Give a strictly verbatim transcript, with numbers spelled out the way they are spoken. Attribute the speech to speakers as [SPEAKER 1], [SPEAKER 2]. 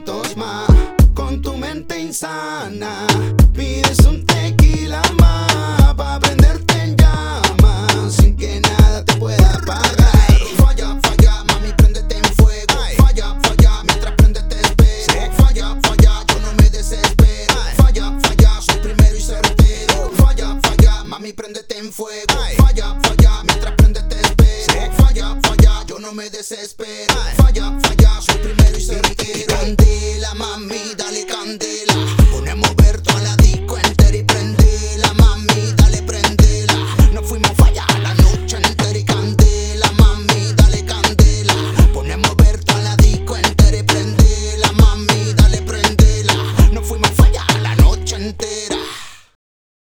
[SPEAKER 1] cuantos más. Con tu mente insana pides un tequila más pa' prenderte en llamas sin que nada te pueda apagar. Falla, falla, mami, préndete en fuego. Falla, falla, mientras prende te espero. Falla, falla, yo no me desespero. Falla, falla, soy primero y certero. Falla, falla, mami, préndete en fuego. Falla, falla, mientras prende te espero. Falla, falla, yo no me desespero. Falla, falla, soy primero y certero.